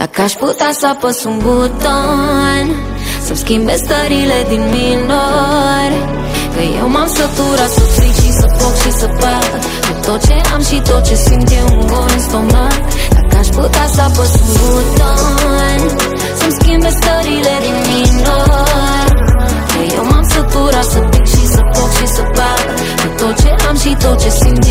Dacă aș putea să apăs un buton să-mi schimbe stările din minor, că eu m-am săturat să fric și să foc și să bag, că tot ce am și tot ce simt e un gol în stomac. Dacă aș putea să apăs un buton să-mi schimbe stările din minor, că eu m-am săturat să pic și să foc și să bag, că tot ce am și tot ce simt